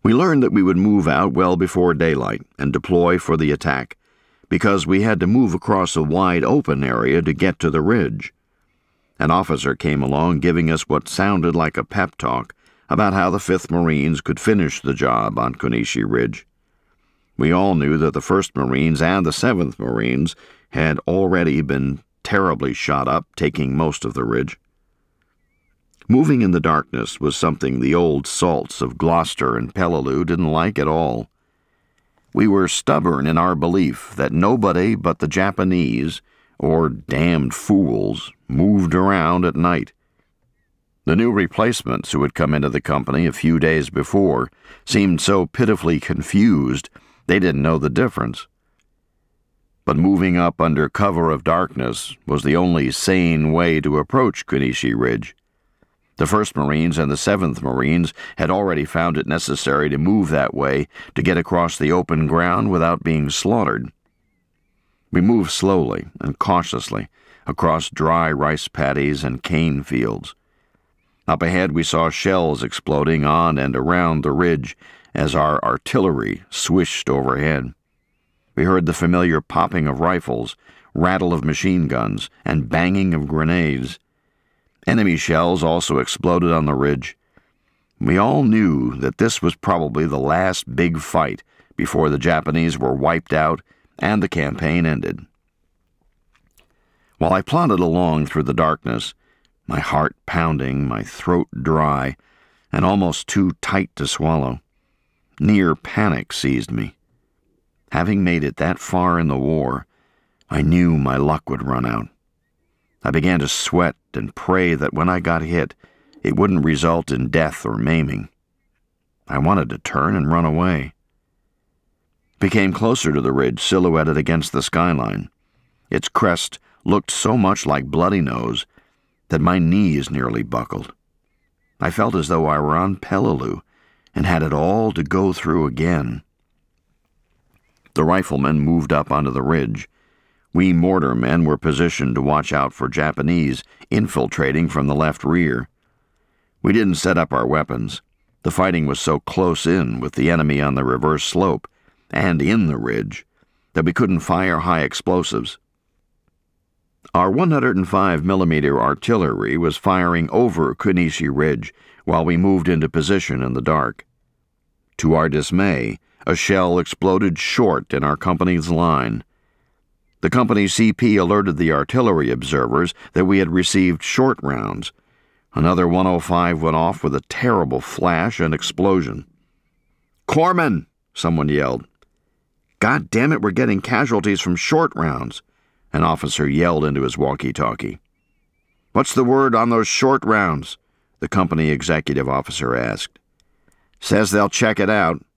We learned that we would move out well before daylight and deploy for the attack, because we had to move across a wide open area to get to the ridge. An officer came along giving us what sounded like a pep talk about how the 5th Marines could finish the job on Kunishi Ridge. We all knew that the 1st Marines and the 7th Marines had already been terribly shot up, taking most of the ridge. Moving in the darkness was something the old salts of Gloucester and Peleliu didn't like at all. We were stubborn in our belief that nobody but the Japanese, or damned fools, moved around at night. The new replacements who had come into the company a few days before seemed so pitifully confused they didn't know the difference. But moving up under cover of darkness was the only sane way to approach Kunishi Ridge. The 1st Marines and the 7th Marines had already found it necessary to move that way to get across the open ground without being slaughtered. We moved slowly and cautiously across dry rice paddies and cane fields. Up ahead we saw shells exploding on and around the ridge as our artillery swished overhead. We heard the familiar popping of rifles, rattle of machine guns, and banging of grenades. Enemy shells also exploded on the ridge. We all knew that this was probably the last big fight before the Japanese were wiped out and the campaign ended. While I plodded along through the darkness, my heart pounding, my throat dry, and almost too tight to swallow, near panic seized me. Having made it that far in the war, I knew my luck would run out. I began to sweat and pray that when I got hit, it wouldn't result in death or maiming. I wanted to turn and run away. We came closer to the ridge silhouetted against the skyline. Its crest looked so much like Bloody Nose that my knees nearly buckled. I felt as though I were on Peleliu and had it all to go through again. The riflemen moved up onto the ridge. We mortar men were positioned to watch out for Japanese infiltrating from the left rear. We didn't set up our weapons. The fighting was so close in with the enemy on the reverse slope and in the ridge that we couldn't fire high explosives. Our 105mm artillery was firing over Kunishi Ridge while we moved into position in the dark. To our dismay, a shell exploded short in our company's line. The company's CP alerted the artillery observers that we had received short rounds. Another 105 went off with a terrible flash and explosion. "Corpsman!" someone yelled. "God damn it, we're getting casualties from short rounds," an officer yelled into his walkie-talkie. "What's the word on those short rounds?" the company executive officer asked. "Says they'll check it out.